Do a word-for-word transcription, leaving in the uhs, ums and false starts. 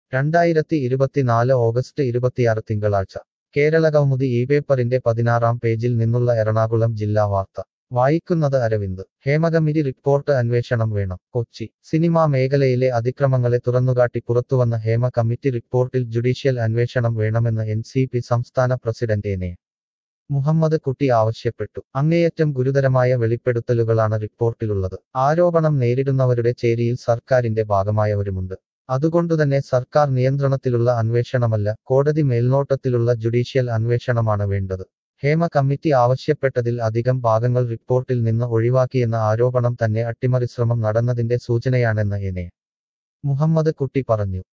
രണ്ടായിരത്തി ഇരുപത്തിനാല് ഓഗസ്റ്റ് ഇരുപത്തിയാറ് തിങ്കളാഴ്ച കേരള കൗമുദി ഈ പേപ്പറിന്റെ പതിനാറാം പേജിൽ നിന്നുള്ള എറണാകുളം ജില്ലാ വാർത്ത വായിക്കുന്നത് അരവിന്ദ് ഹേമകമ്മിറ്റി റിപ്പോർട്ട് അന്വേഷണം വേണം കൊച്ചി സിനിമാ മേഖലയിലെ അതിക്രമങ്ങളെ തുറന്നുകാട്ടി പുറത്തുവന്ന ഹേമ കമ്മിറ്റി റിപ്പോർട്ടിൽ ജുഡീഷ്യൽ അന്വേഷണം വേണമെന്ന് എൻ സി പി സംസ്ഥാന president N A Muhammad Kutty ആവശ്യപ്പെട്ടു. അങ്ങേയറ്റം ഗുരുതരമായ വെളിപ്പെടുത്തലുകളാണ് റിപ്പോർട്ടിലുള്ളത്. ആരോപണം നേരിടുന്നവരുടെ ചേരിയിൽ സർക്കാരിന്റെ ഭാഗമായവരുമുണ്ട്. അതുകൊണ്ടുതന്നെ സർക്കാർ നിയന്ത്രണത്തിലുള്ള അന്വേഷണമല്ല, കോടതി മേൽനോട്ടത്തിലുള്ള ജുഡീഷ്യൽ അന്വേഷണമാണ് വേണ്ടത്. ഹേമ കമ്മിറ്റി ആവശ്യപ്പെട്ടതിൽ അധികം ഭാഗങ്ങൾ റിപ്പോർട്ടിൽ നിന്ന് ഒഴിവാക്കിയെന്ന ആരോപണം തന്നെ അട്ടിമറിശ്രമം നടന്നതിന്റെ സൂചനയാണെന്ന് എൻ എ മുഹമ്മദ് കുട്ടി പറഞ്ഞു.